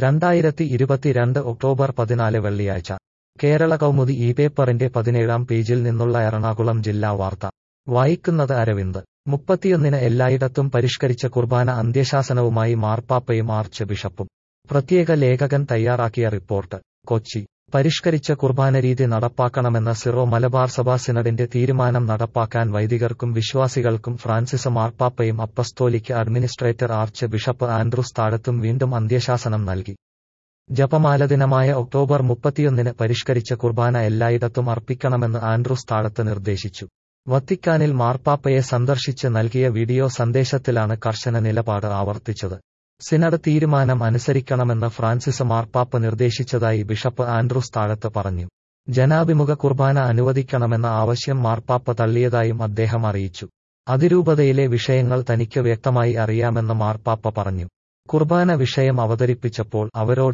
2022 October 14 വെള്ളിയാഴ്ച കേരള കൗമുദി ഈ പേപ്പറിന്റെ 17-ാം പേജിൽ നിന്നുള്ള എറണാകുളം ജില്ലാ വാർത്ത വായിക്കുന്നത് അരവിന്ദ്. 31-ന് എല്ലായിടത്തും പരിഷ്കരിച്ച കുർബാന അന്ത്യശാസനവുമായി മാർപ്പാപ്പയും ആർച്ച് ബിഷപ്പും. പ്രത്യേക ലേഖകൻ തയ്യാറാക്കിയ റിപ്പോർട്ട്. കൊച്ചി. പരിഷ്കരിച്ച കുർബാനരീതി നടപ്പാക്കണമെന്ന സിറോ മലബാർ സഭാ സിനഡിന്റെ തീരുമാനം നടപ്പാക്കാൻ വൈദികർക്കും വിശ്വാസികൾക്കും ഫ്രാൻസിസ് മാർപ്പാപ്പയും apostolic administrator archbishop Andrews താഴത്തും വീണ്ടും അന്ത്യശാസനം നൽകി. ജപമാല ദിനമായ ഒക്ടോബർ 31-ന് പരിഷ്കരിച്ച കുർബാന എല്ലായിടത്തും അർപ്പിക്കണമെന്ന് ആൻഡ്രൂസ് താഴത്ത് നിർദ്ദേശിച്ചു. വത്തിക്കാനിൽ മാർപ്പാപ്പയെ സന്ദർശിച്ച് നൽകിയ വീഡിയോ സന്ദേശത്തിലാണ് കർശന നിലപാട് ആവർത്തിച്ചത്. സിനഡ് തീരുമാനം അനുസരിക്കണമെന്ന് ഫ്രാൻസിസ് മാർപ്പാപ്പ നിർദ്ദേശിച്ചതായി ബിഷപ്പ് ആൻഡ്രൂസ് താഴത്ത് പറഞ്ഞു. ജനാഭിമുഖ കുർബാന അനുവദിക്കണമെന്ന ആവശ്യം മാർപ്പാപ്പ തള്ളിയതായും അദ്ദേഹം അറിയിച്ചു. അതിരൂപതയിലെ വിഷയങ്ങൾ തനിക്ക് വ്യക്തമായി അറിയാമെന്ന് മാർപ്പാപ്പ പറഞ്ഞു. കുർബാന വിഷയം അവതരിപ്പിച്ചപ്പോൾ അവരോട്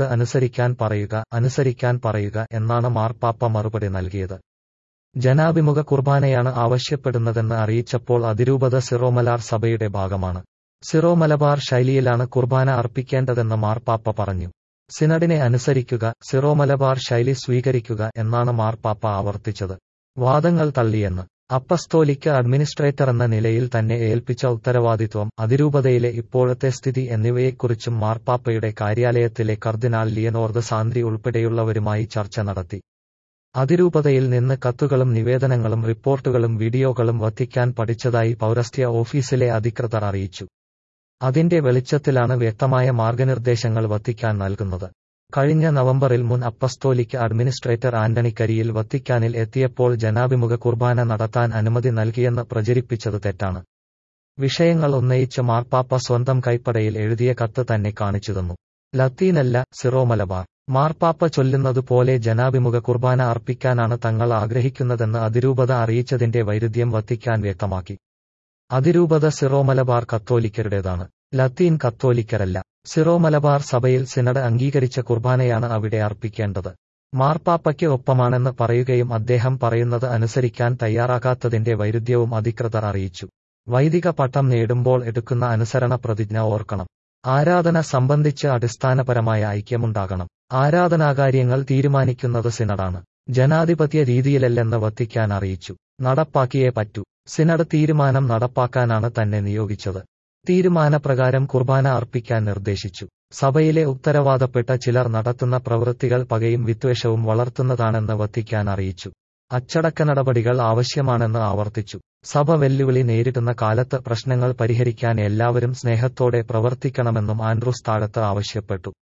അനുസരിക്കാൻ പറയുക എന്നാണ് മാർപ്പാപ്പ മറുപടി നൽകിയത്. ജനാഭിമുഖ കുർബാനയാണ് ആവശ്യപ്പെടുന്നതെന്ന് അറിയിച്ചപ്പോൾ അതിരൂപത സിറോ മലബാർ സഭയുടെ ഭാഗമാണ്. സിറോ മലബാർ ശൈലിയിലാണ് കുർബാന അർപ്പിക്കേണ്ടതെന്ന് മാർപ്പാപ്പ പറഞ്ഞു. സിനഡിനെ അനുസരിക്കുക, സിറോ മലബാർ ശൈലി സ്വീകരിക്കുക എന്നാണ് മാർപ്പാപ്പ ആവർത്തിച്ചത്. വാദങ്ങൾ തള്ളിയെന്ന്. അപ്പസ്തോലിക് അഡ്മിനിസ്ട്രേറ്ററെന്ന നിലയിൽ തന്നെ ഏൽപ്പിച്ച ഉത്തരവാദിത്വം, അതിരൂപതയിലെ ഇപ്പോഴത്തെ സ്ഥിതി എന്നിവയെക്കുറിച്ചും മാർപ്പാപ്പയുടെ കാര്യാലയത്തിലെ കർദിനാൾ ലിയനോർദ് സാന്ദ്രി ഉൾപ്പെടെയുള്ളവരുമായി ചർച്ച നടത്തി. അതിരൂപതയിൽ നിന്ന് കത്തുകളും നിവേദനങ്ങളും റിപ്പോർട്ടുകളും വീഡിയോകളും വത്തിക്കാൻ പഠിച്ചതായി പൗരസ്ത്യ ഓഫീസിലെ അധികൃതർ അറിയിച്ചു. അതിന്റെ വെളിച്ചത്തിലാണ് വ്യക്തമായ മാർഗനിർദ്ദേശങ്ങൾ വത്തിക്കാൻ നൽകുന്നത്. കഴിഞ്ഞ നവംബറിൽ മുൻ അപ്പസ്തോലിക് അഡ്മിനിസ്ട്രേറ്റർ ആന്റണി കരിയിൽ വത്തിക്കാനിൽ എത്തിയപ്പോൾ ജനാഭിമുഖ കുർബാന നടത്താൻ അനുമതി നൽകിയെന്ന് പ്രചരിപ്പിച്ചത് തെറ്റാണ്. വിഷയങ്ങൾ ഉന്നയിച്ച് മാർപ്പാപ്പ സ്വന്തം കൈപ്പടയിൽ എഴുതിയ കത്ത് തന്നെ കാണിച്ചു തന്നു. ലത്തീനല്ല, സിറോ മലബാർ. മാർപ്പാപ്പ ചൊല്ലുന്നതുപോലെ ജനാഭിമുഖ കുർബാന അർപ്പിക്കാനാണ് തങ്ങൾ ആഗ്രഹിക്കുന്നതെന്ന് അതിരൂപത അറിയിച്ചതിന്റെ വൈരുദ്ധ്യം വത്തിക്കാൻ വ്യക്തമാക്കി. അതിരൂപത സിറോ മലബാർ കത്തോലിക്കരുടേതാണ്, ലത്തീൻ കത്തോലിക്കരല്ല. സിറോ മലബാർ സഭയിൽ സിനഡ് അംഗീകരിച്ച കുർബാനയാണ് അവിടെ അർപ്പിക്കേണ്ടത്. മാർപ്പാപ്പയ്ക്ക് ഒപ്പമാണെന്ന് പറയുകയും അദ്ദേഹം പറയുന്നത് അനുസരിക്കാൻ തയ്യാറാകാത്തതിന്റെ വൈരുദ്ധ്യവും അധികൃതർ അറിയിച്ചു. വൈദിക പട്ടം നേടുമ്പോൾ എടുക്കുന്ന അനുസരണ പ്രതിജ്ഞ ഓർക്കണം. ആരാധന സംബന്ധിച്ച് അടിസ്ഥാനപരമായ ഐക്യമുണ്ടാകണം. ആരാധനാകാര്യങ്ങൾ തീരുമാനിക്കുന്നത് സിനഡാണ്, ജനാധിപത്യ രീതിയിലല്ലെന്ന് വത്തിക്കാൻ അറിയിച്ചു. നടപ്പാക്കിയേ പറ്റൂ. സിനഡ് തീരുമാനം നടപ്പാക്കാനാണ് തന്നെ നിയോഗിച്ചത്. തീരുമാനപ്രകാരം കുർബാന അർപ്പിക്കാൻ നിർദ്ദേശിച്ചു. സഭയിലെ ഉത്തരവാദപ്പെട്ട ചിലർ നടത്തുന്ന പ്രവൃത്തികൾ പകയും വിദ്വേഷവും വളർത്തുന്നതാണെന്ന് വത്തിക്കാൻ അറിയിച്ചു. അച്ചടക്ക നടപടികൾ ആവശ്യമാണെന്ന് ആവർത്തിച്ചു. സഭ വെല്ലുവിളി നേരിടുന്ന കാലത്ത് പ്രശ്നങ്ങൾ പരിഹരിക്കാൻ എല്ലാവരും സ്നേഹത്തോടെ പ്രവർത്തിക്കണമെന്നും ആൻഡ്രൂസ് താഴത്ത് ആവശ്യപ്പെട്ടു.